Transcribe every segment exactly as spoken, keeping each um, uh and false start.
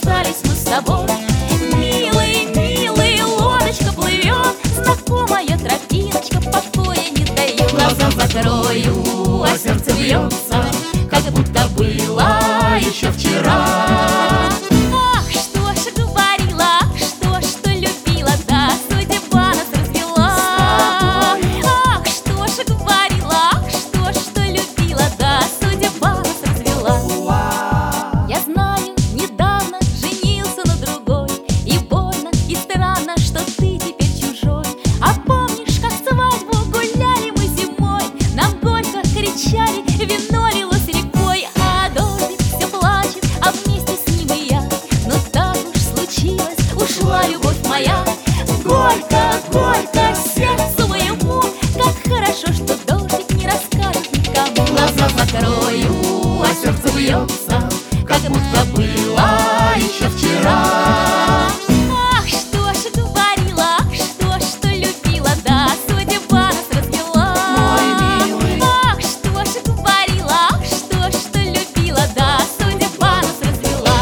расстались мы с тобой. Милый, милый, лодочка плывет, знакомая тропиночка покоя не дает. Глаза закрою, а сердце бьется, как будто было еще вчера. Ах, что ж говорила, ах, что ж, что любила, да судьба нас развела. Ах, что ж говорила, ах, что ж, что любила, да судьба нас развела. Я знаю, недавно женился на другой, и больно, и странно, что ты теперь чужой. А помнишь, как свадьбу гуляли мы зимой, нам горько кричали, вино лилось рекой, а дождик все плачет, а вместе с ним и я. Но так уж случилось, ушла любовь моя. Горько, горько сердцу моему, как хорошо, что дождик не расскажет никому. Глаза закрою, а сердце бьется, как будто было еще вчера. Ах, что ж говорила, ах, что ж, что любила, да судьба нас развела. Мой милый. Ах, что ж говорила, ах, что ж, что любила, да судьба нас развела.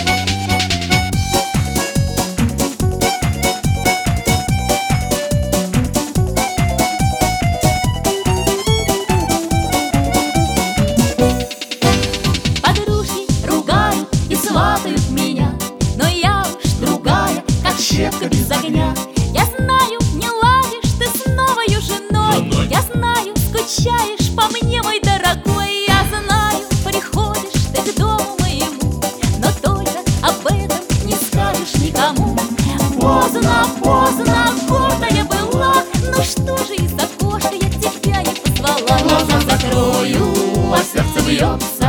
Подружки ругают и сватают меня, но я уж другая, как щепка без огня. Я знаю, не ладишь ты с новою женой, Женой. я знаю, скучаешь по мне, мой дорогой. Я знаю, приходишь ты к дому моему, но только об этом не скажешь никому. Поздно, поздно, гордая была, ну что же из окошка я тебя не позвала. Глаза закрою, а сердце бьется,